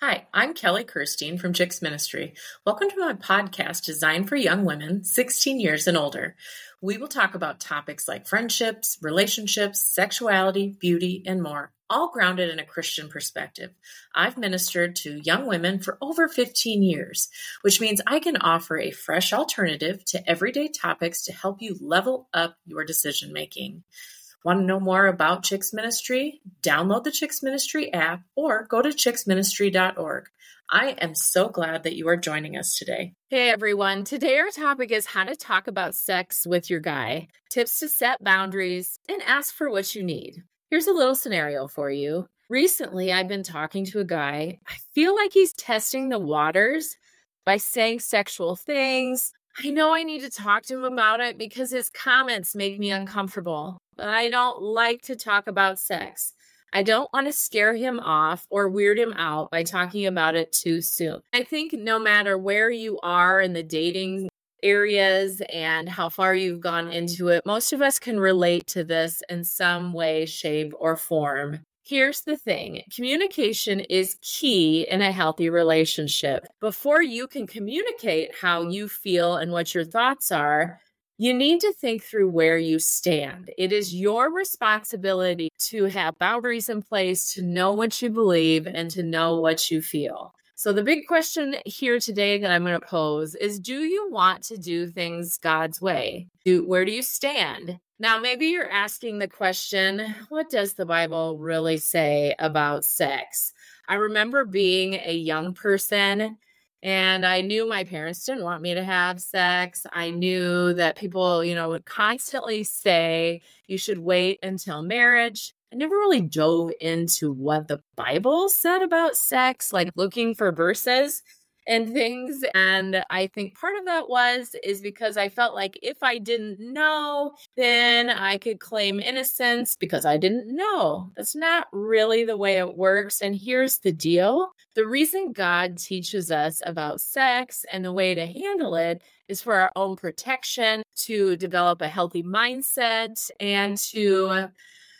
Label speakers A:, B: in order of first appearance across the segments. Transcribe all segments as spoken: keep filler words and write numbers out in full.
A: Hi, I'm Kelly Kirstein from Chicks Ministry. Welcome to my podcast designed for young women sixteen years and older. We will talk about topics like friendships, relationships, sexuality, beauty, and more, all grounded in a Christian perspective. I've ministered to young women for over fifteen years, which means I can offer a fresh alternative to everyday topics to help you level up your decision making. Want to know more about Chicks Ministry? Download the Chicks Ministry app or go to chicks ministry dot org. I am so glad that you are joining us today.
B: Hey everyone, today our topic is how to talk about sex with your guy, tips to set boundaries, and ask for what you need. Here's a little scenario for you. Recently, I've been talking to a guy. I feel like he's testing the waters by saying sexual things. I know I need to talk to him about it because his comments make me uncomfortable. But I don't like to talk about sex. I don't want to scare him off or weird him out by talking about it too soon. I think no matter where you are in the dating areas and how far you've gone into it, most of us can relate to this in some way, shape, or form. Here's the thing. Communication is key in a healthy relationship. Before you can communicate how you feel and what your thoughts are, you need to think through where you stand. It is your responsibility to have boundaries in place, to know what you believe, and to know what you feel. So the big question here today that I'm going to pose is, do you want to do things God's way? Do, where do you stand? Now, maybe you're asking the question, what does the Bible really say about sex? I remember being a young person, and I knew my parents didn't want me to have sex. I knew that people, you know, would constantly say you should wait until marriage. I never really dove into what the Bible said about sex, like looking for verses and things. And I think part of that was, is because I felt like if I didn't know, then I could claim innocence because I didn't know. That's not really the way it works. And here's the deal. The reason God teaches us about sex and the way to handle it is for our own protection, to develop a healthy mindset, and to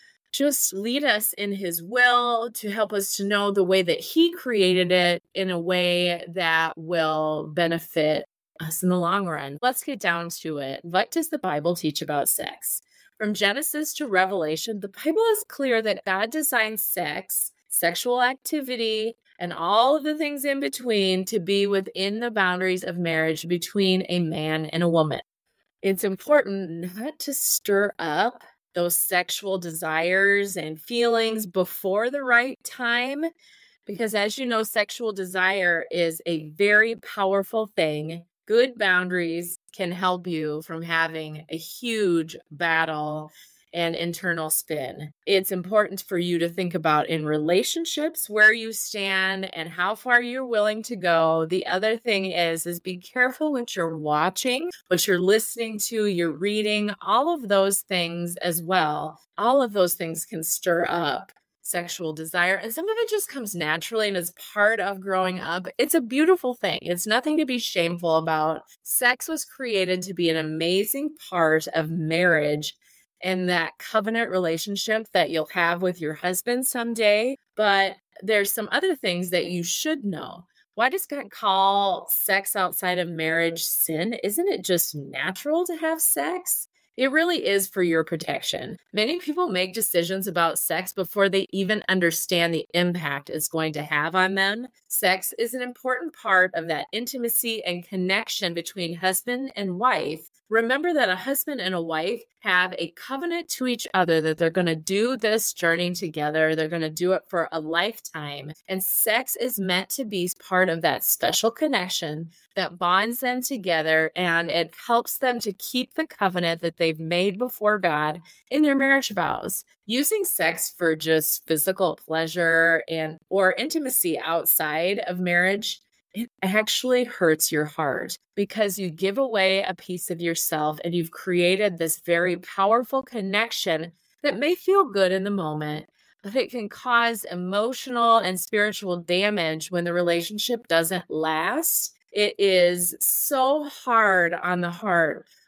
B: just lead us in his will, to help us to know the way that he created it in a way that will benefit us in the long run. Let's get down to it. What does the Bible teach about sex? From Genesis to Revelation, the Bible is clear that God designed sex, sexual activity, and all of the things in between to be within the boundaries of marriage between a man and a woman. It's important not to stir up those sexual desires and feelings before the right time, because as you know, sexual desire is a very powerful thing. Good boundaries can help you from having a huge battle and internal spin. It's important for you to think about in relationships where you stand and how far you're willing to go. The other thing is, is be careful what you're watching, what you're listening to, you're reading, all of those things as well. All of those things can stir up sexual desire, and some of it just comes naturally and is part of growing up. It's a beautiful thing. It's nothing to be shameful about. Sex was created to be an amazing part of marriage and that covenant relationship that you'll have with your husband someday. But there's some other things that you should know. Why does God call sex outside of marriage sin? Isn't it just natural to have sex? It really is for your protection. Many people make decisions about sex before they even understand the impact it's going to have on them. Sex is an important part of that intimacy and connection between husband and wife. Remember that a husband and a wife have a covenant to each other that they're going to do this journey together. They're going to do it for a lifetime. And sex is meant to be part of that special connection that bonds them together, and it helps them to keep the covenant that they've made before God in their marriage vows. Using sex for just physical pleasure and or intimacy outside of marriage, it actually hurts your heart because you give away a piece of yourself and you've created this very powerful connection that may feel good in the moment, but it can cause emotional and spiritual damage when the relationship doesn't last. It is so hard on the heart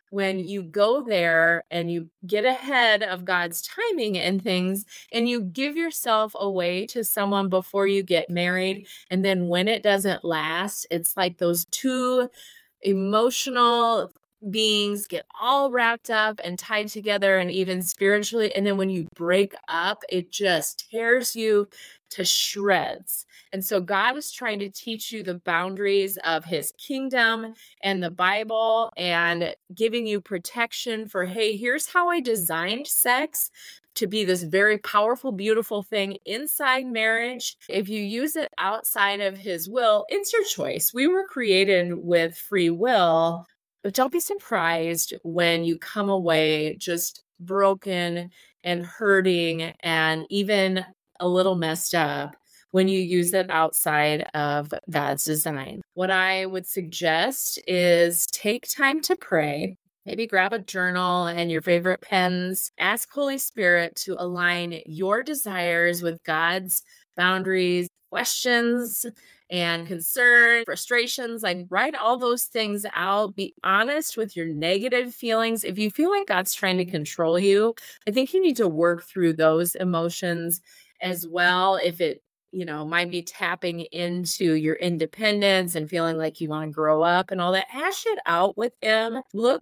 B: when you go there and you get ahead of God's timing and things, and you give yourself away to someone before you get married. And then when it doesn't last, it's like those two emotional beings get all wrapped up and tied together, and even spiritually. And then when you break up, it just tears you to shreds. And so God is trying to teach you the boundaries of his kingdom and the Bible, and giving you protection for, hey, here's how I designed sex to be this very powerful, beautiful thing inside marriage. If you use it outside of his will, it's your choice. We were created with free will, but don't be surprised when you come away just broken and hurting and even a little messed up when you use it outside of God's design. What I would suggest is take time to pray. Maybe grab a journal and your favorite pens. Ask Holy Spirit to align your desires with God's boundaries, questions, and concerns, frustrations. Like, write all those things out. Be honest with your negative feelings. If you feel like God's trying to control you, I think you need to work through those emotions as well. If it you know, might be tapping into your independence and feeling like you want to grow up and all that, hash it out with him. Look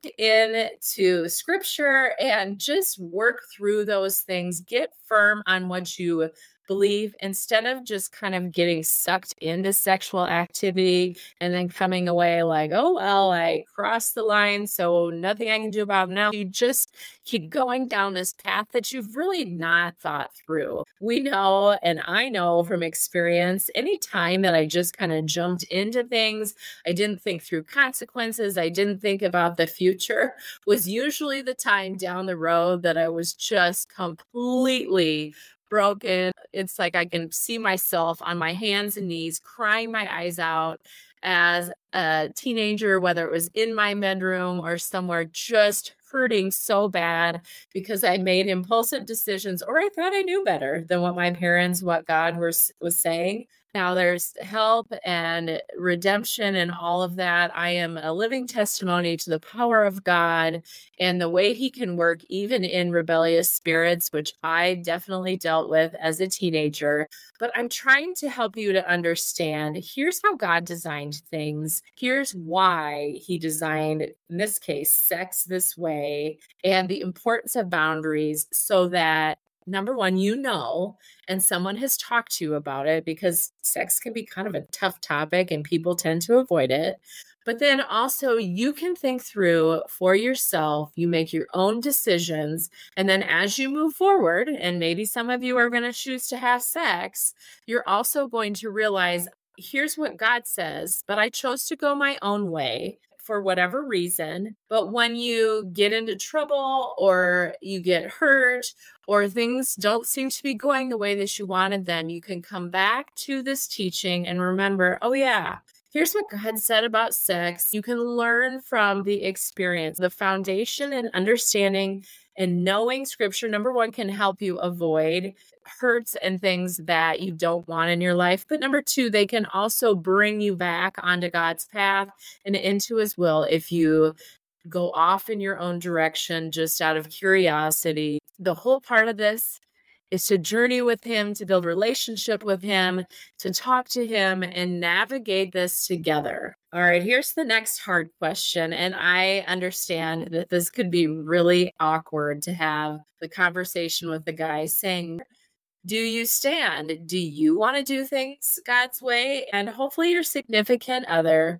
B: into scripture and just work through those things. Get firm on what you believe, instead of just kind of getting sucked into sexual activity and then coming away like, oh, well, I crossed the line, so nothing I can do about it now. You just keep going down this path that you've really not thought through. We know, and I know from experience, any time that I just kind of jumped into things, I didn't think through consequences, I didn't think about the future, was usually the time down the road that I was just completely broken. It's like I can see myself on my hands and knees crying my eyes out as a teenager, whether it was in my bedroom or somewhere, just hurting so bad because I made impulsive decisions, or I thought I knew better than what my parents, what God was, was saying. Now there's help and redemption and all of that. I am a living testimony to the power of God and the way he can work even in rebellious spirits, which I definitely dealt with as a teenager. But I'm trying to help you to understand, here's how God designed things. Here's why he designed, in this case, sex this way, and the importance of boundaries, so that number one, you know, and someone has talked to you about it, because sex can be kind of a tough topic and people tend to avoid it. But then also you can think through for yourself, you make your own decisions. And then as you move forward, and maybe some of you are going to choose to have sex, you're also going to realize, here's what God says, but I chose to go my own way for whatever reason. But when you get into trouble or you get hurt or things don't seem to be going the way that you wanted, then you can come back to this teaching and remember, oh yeah, here's what God said about sex. You can learn from the experience. The foundation and understanding and knowing scripture, number one, can help you avoid hurts and things that you don't want in your life. But number two, they can also bring you back onto God's path and into his will if you go off in your own direction just out of curiosity. The whole part of this is to journey with him, to build relationship with him, to talk to him and navigate this together. All right, here's the next hard question. And I understand that this could be really awkward to have the conversation with the guy saying, do you stand? Do you want to do things God's way? And hopefully your significant other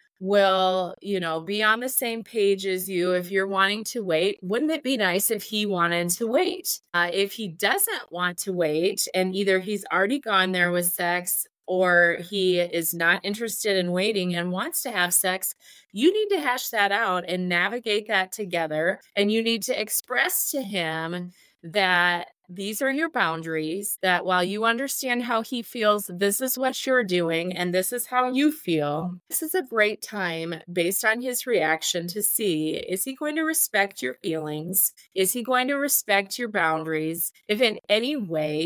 B: will, you know, be on the same page as you. If you're wanting to wait, wouldn't it be nice if he wanted to wait? Uh, if he doesn't want to wait, and either he's already gone there with sex or he is not interested in waiting and wants to have sex, you need to hash that out and navigate that together. And you need to express to him that these are your boundaries, that while you understand how he feels, this is what you're doing and this is how you feel. This is a great time, based on his reaction, to see, is he going to respect your feelings? Is he going to respect your boundaries? If in any way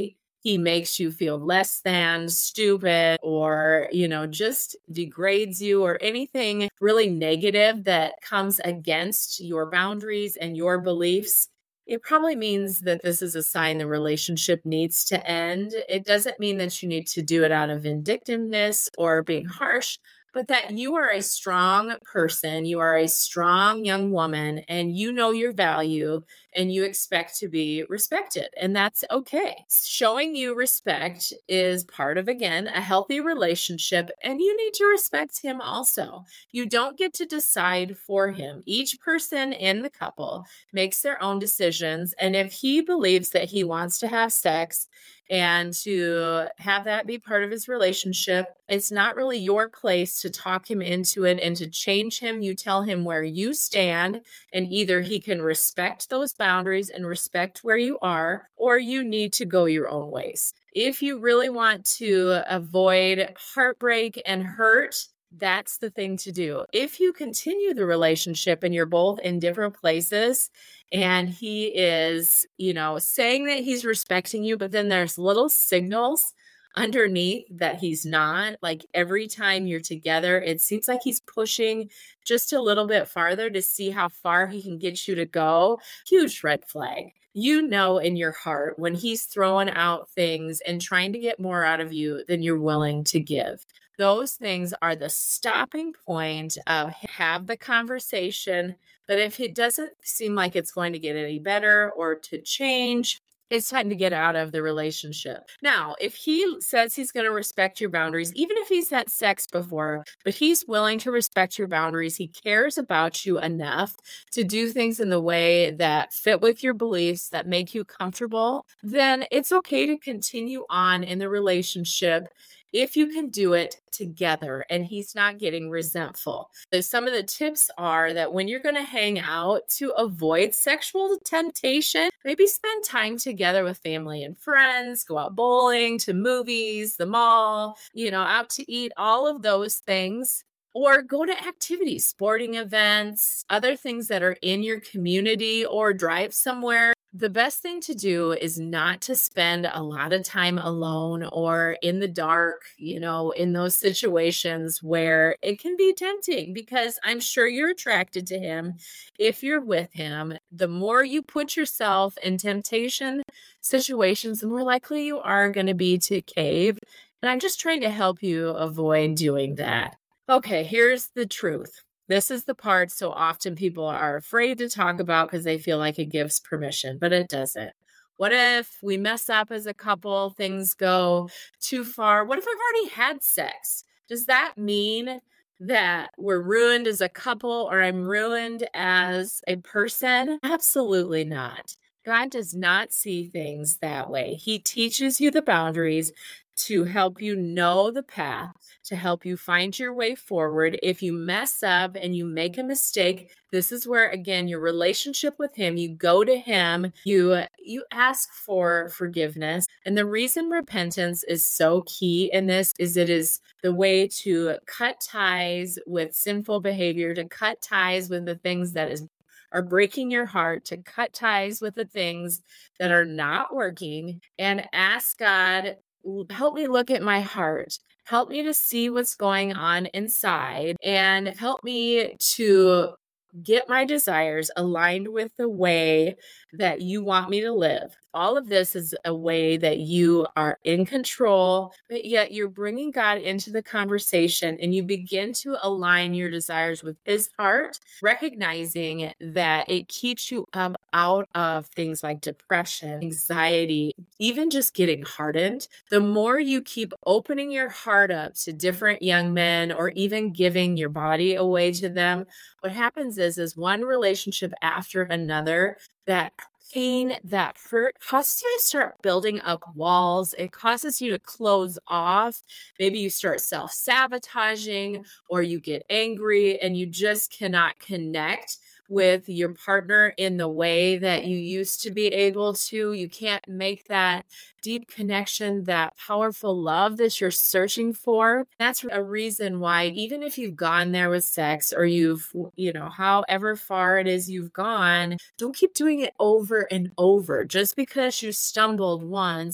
B: he makes you feel less than, stupid, or, you know, just degrades you, or anything really negative that comes against your boundaries and your beliefs, it probably means that this is a sign the relationship needs to end. It doesn't mean that you need to do it out of vindictiveness or being harsh, but that you are a strong person, you are a strong young woman, and you know your value and you expect to be respected. And that's okay. Showing you respect is part of, again, a healthy relationship, and you need to respect him also. You don't get to decide for him. Each person in the couple makes their own decisions. And if he believes that he wants to have sex and to have that be part of his relationship, it's not really your place to talk him into it and to change him. You tell him where you stand, and either he can respect those boundaries and respect where you are, or you need to go your own ways. If you really want to avoid heartbreak and hurt, that's the thing to do. If you continue the relationship and you're both in different places and he is, you know, saying that he's respecting you, but then there's little signals underneath that he's not, like every time you're together, it seems like he's pushing just a little bit farther to see how far he can get you to go. Huge red flag. You know in your heart when he's throwing out things and trying to get more out of you than you're willing to give. Those things are the stopping point of have the conversation. But if it doesn't seem like it's going to get any better or to change, it's time to get out of the relationship. Now, if he says he's going to respect your boundaries, even if he's had sex before, but he's willing to respect your boundaries, he cares about you enough to do things in the way that fit with your beliefs, that make you comfortable, then it's okay to continue on in the relationship if you can do it together and he's not getting resentful. So some of the tips are that when you're going to hang out, to avoid sexual temptation, maybe spend time together with family and friends, go out bowling, to movies, the mall, you know, out to eat, all of those things. Or go to activities, sporting events, other things that are in your community, or drive somewhere. The best thing to do is not to spend a lot of time alone or in the dark, you know, in those situations where it can be tempting, because I'm sure you're attracted to him. If you're with him, the more you put yourself in temptation situations, the more likely you are going to be to cave. And I'm just trying to help you avoid doing that. Okay, here's the truth. This is the part so often people are afraid to talk about because they feel like it gives permission, but it doesn't. What if we mess up as a couple, things go too far? What if I've already had sex? Does that mean that we're ruined as a couple, or I'm ruined as a person? Absolutely not. God does not see things that way. He teaches you the boundaries to help you know the path, to help you find your way forward. If you mess up and you make a mistake, this is where, again, your relationship with him, you go to him, you you ask for forgiveness. And the reason repentance is so key in this is it is the way to cut ties with sinful behavior, to cut ties with the things that is are breaking your heart, to cut ties with the things that are not working, and ask God, help me look at my heart. Help me to see what's going on inside, and help me to get my desires aligned with the way that you want me to live. All of this is a way that you are in control, but yet you're bringing God into the conversation, and you begin to align your desires with his heart, recognizing that it keeps you um, out of things like depression, anxiety, even just getting hardened. The more you keep opening your heart up to different young men, or even giving your body away to them, what happens is, is one relationship after another, that pain, that hurt causes you to start building up walls. It causes you to close off. Maybe you start self-sabotaging, or you get angry and you just cannot connect with your partner in the way that you used to be able to. You can't make that deep connection, that powerful love that you're searching for. That's a reason why, even if you've gone there with sex, or you've, you know, however far it is you've gone, don't keep doing it over and over. Just because you stumbled once,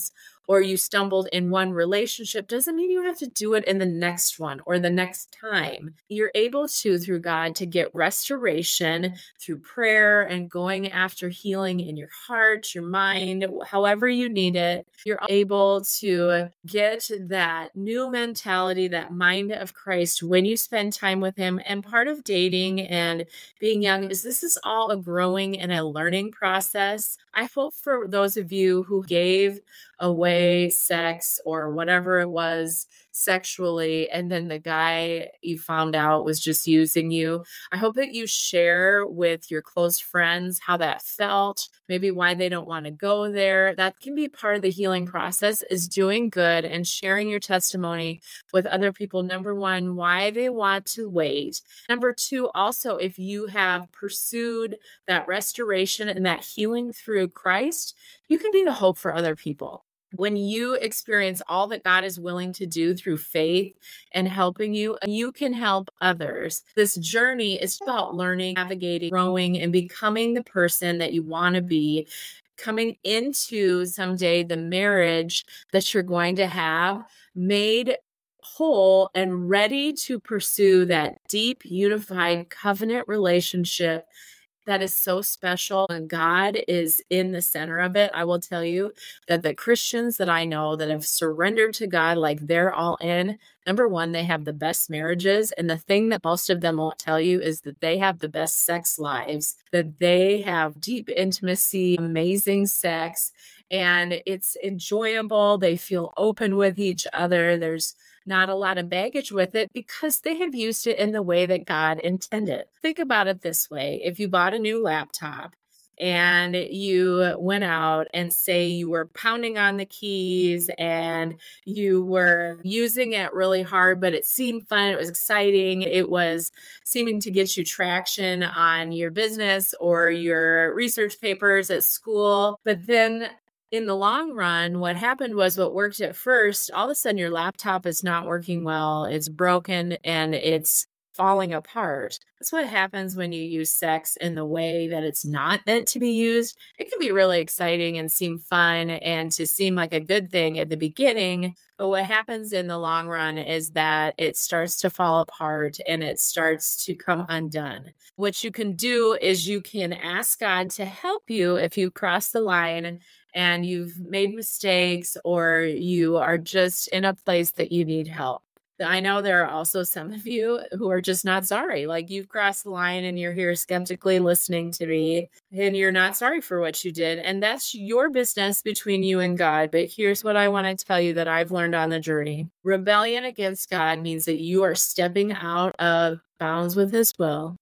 B: or you stumbled in one relationship doesn't mean you have to do it in the next one or the next time. You're able to, through God, to get restoration through prayer and going after healing in your heart, your mind, however you need it. You're able to get that new mentality, that mind of Christ when you spend time with him. And part of dating and being young is this is all a growing and a learning process. I hope for those of you who gave away sex or whatever it was sexually, and then the guy you found out was just using you, I hope that you share with your close friends how that felt, maybe why they don't want to go there. That can be part of the healing process, is doing good and sharing your testimony with other people. Number one, why they want to wait. Number two, also, if you have pursued that restoration and that healing through Christ, you can be the hope for other people. When you experience all that God is willing to do through faith and helping you, you can help others. This journey is about learning, navigating, growing, and becoming the person that you want to be, coming into someday the marriage that you're going to have, made whole and ready to pursue that deep, unified covenant relationship that is so special, and God is in the center of it. I will tell you that the Christians that I know that have surrendered to God, like they're all in, number one, they have the best marriages. And the thing that most of them won't tell you is that they have the best sex lives, that they have deep intimacy, amazing sex, and it's enjoyable. They feel open with each other. There's not a lot of baggage with it because they have used it in the way that God intended. Think about it this way. If you bought a new laptop and you went out and say you were pounding on the keys and you were using it really hard, but it seemed fun, it was exciting, it was seeming to get you traction on your business or your research papers at school, but then in the long run, what happened was what worked at first, all of a sudden your laptop is not working well, it's broken, and it's falling apart. That's what happens when you use sex in the way that it's not meant to be used. It can be really exciting and seem fun and to seem like a good thing at the beginning, but what happens in the long run is that it starts to fall apart and it starts to come undone. What you can do is you can ask God to help you if you cross the line and you've made mistakes or you are just in a place that you need help. I know there are also some of you who are just not sorry. Like you've crossed the line and you're here skeptically listening to me and you're not sorry for what you did. And that's your business between you and God. But here's what I want to tell you that I've learned on the journey. Rebellion against God means that you are stepping out of bounds with his will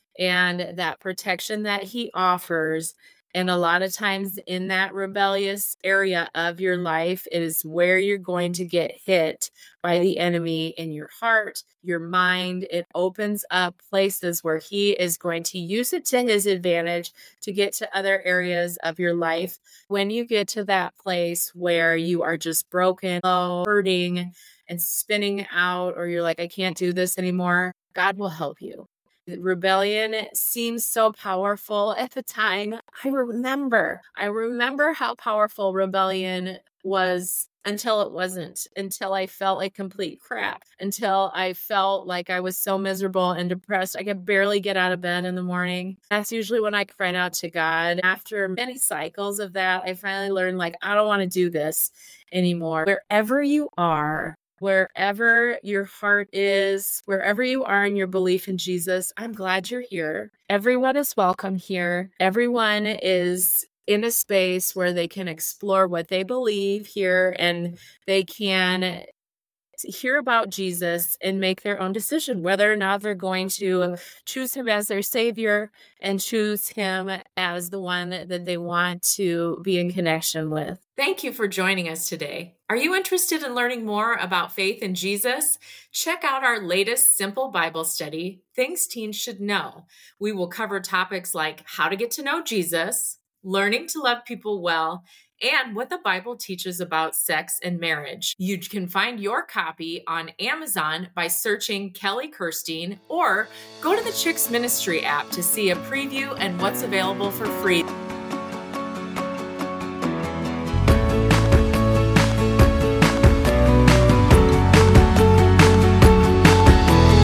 B: and that protection that he offers. And a lot of times in that rebellious area of your life is where you're going to get hit by the enemy in your heart, your mind. It opens up places where he is going to use it to his advantage to get to other areas of your life. When you get to that place where you are just broken, low, hurting, and spinning out, or you're like, I can't do this anymore, God will help you. Rebellion seems so powerful at the time. I remember, I remember how powerful rebellion was until it wasn't, until I felt like complete crap, until I felt like I was so miserable and depressed. I could barely get out of bed in the morning. That's usually when I cried out to God. After many cycles of that, I finally learned, like, I don't want to do this anymore. Wherever you are, wherever your heart is, wherever you are in your belief in Jesus, I'm glad you're here. Everyone is welcome here. Everyone is in a space where they can explore what they believe here and they can hear about Jesus and make their own decision, whether or not they're going to choose him as their savior and choose him as the one that they want to be in connection with.
A: Thank you for joining us today. Are you interested in learning more about faith in Jesus? Check out our latest simple Bible study, Things Teens Should Know. We will cover topics like how to get to know Jesus, learning to love people well, and what the Bible teaches about sex and marriage. You can find your copy on Amazon by searching Kelly Kirstein, or go to the Chicks Ministry app to see a preview and what's available for free.